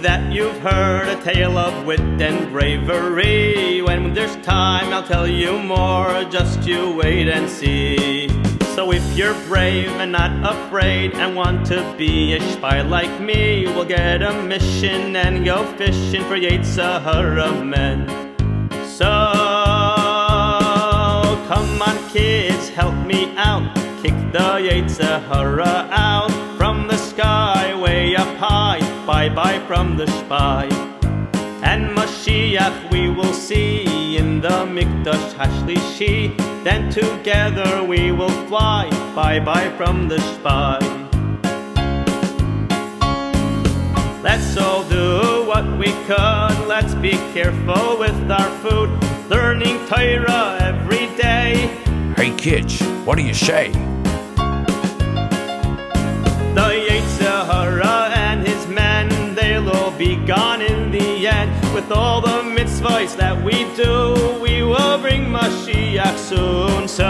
that you've heard a tale of wit and bravery. When there's time I'll tell you more, just you wait and see. So if you're brave and not afraid and want to be a spy like me, we'll get a mission and go fishing for Yetzer Hara men. So come on kids, help me out, kick the Yetzer Hara out from the sky way up high, bye-bye from the spy. And Mashiach we will see in the Mikdash Hashlishi, then together we will fly, bye-bye from the spy. Let's all do what we could, let's be careful with our food, learning Torah every day. Hey kids, what do you say? The Yetzer Hara and his men, they'll all be gone in the end. With all the mitzvahs that we do, we will bring Mashiach soon. So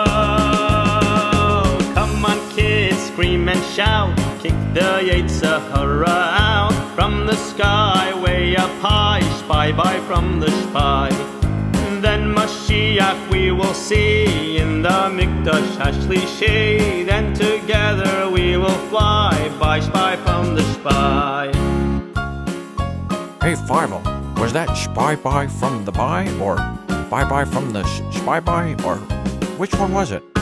come on kids, scream and shout, kick the Yetzer Hara out from the sky way up high, bye-bye from the spy. Then Mashiach we will see in the Mikdash Hashlishi, then together we will fly, bye-bye from the spy. Hey Fievel, was that spy-bye from the bye, or bye-bye from the spy-bye, or which one was it?